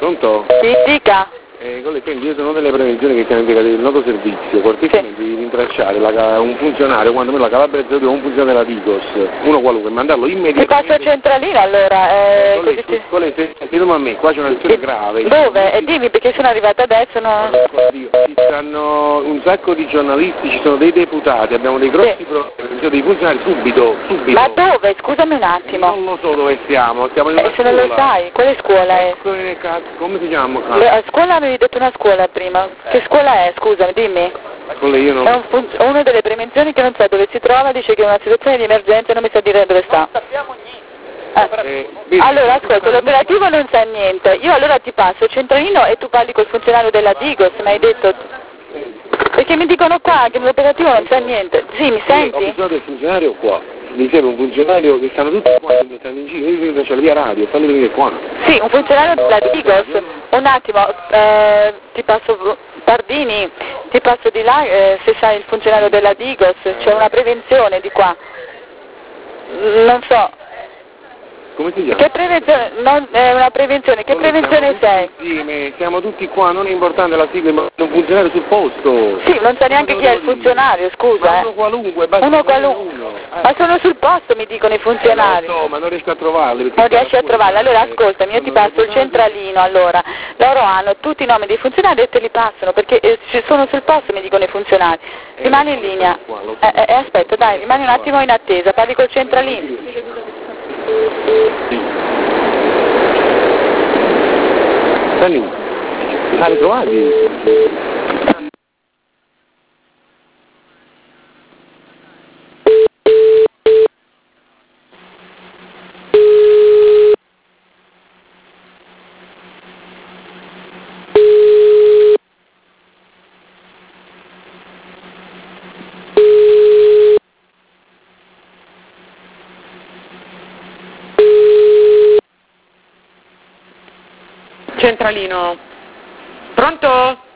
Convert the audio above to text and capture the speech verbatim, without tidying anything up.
Pronto? Sì, dica. Eh, collega, senti, io sono delle prevenzioni che siamo impiegate nel noto servizio, cortesemente di rintracciare la, un funzionario, quando me la Calabrese o un funzionario della Digos, uno qualunque, e mandarlo Ti immediatamente. passo centralino allora, eh, Collega, così ti... collega, sentitemi a me, qua c'è una situazione grave. Dove? E dimmi perché sono arrivata adesso, no? Oddio, ci stanno un sacco di giornalisti, ci sono dei deputati, abbiamo dei grossi Sì. problemi, dei funzionari subito, subito. Ma dove? Scusami un attimo. Non lo so dove siamo, stiamo in una Eh, se non lo scuola. sai, quale scuola è? Come, cazzo, come si chiama? Le- a scuola avevi detto una scuola prima. Che scuola è? Scusami, dimmi. Collega, io non... È un fun- una delle prevenzioni che non sa dove si trova, dice che è una situazione di emergenza e non mi sa dire dove sta. Ah. Eh, vedi, Allora, ascolta, l'operativo non sa niente. Io allora ti passo il centralino e tu parli col funzionario della Digos, mi hai detto... Perché mi dicono qua che l'operativo non sa niente. Sì, mi Ho senti? bisogno del funzionario qua. Mi serve un funzionario che stanno tutti qua, che stanno in giro, io devo c'è la via radio, fammi venire qua. Sì, un funzionario della Digos. Un attimo, eh, ti passo... Pardini, ti passo di là eh, se sai il funzionario della Digos, c'è una prevenzione di qua. Non so. Come si chiama? Che prevenzione? Non, è una prevenzione, che Noi prevenzione sei? siamo tutti insieme, siamo tutti qua, non è importante la sigla, ma un funzionario sul posto. Sì, non sa neanche chi è il funzionario, scusa. Ma Eh. uno qualunque, basta Uno che qualunque. uno. Eh. Ma sono sul posto, mi dicono i funzionari. Eh, lo so, ma non riesco a trovarli. perché Non riesci a stanno fuori. trovarla, allora ascoltami, io ti Sono passo il deputati. centralino, allora, loro hanno tutti i nomi dei funzionari e te li passano, perché eh, ci sono sul posto, mi dicono i funzionari. Rimani in linea. Eh, eh, aspetta, dai, rimani un attimo in attesa, parli col centralino. Sani, l'hai trovati? Centralino. Pronto?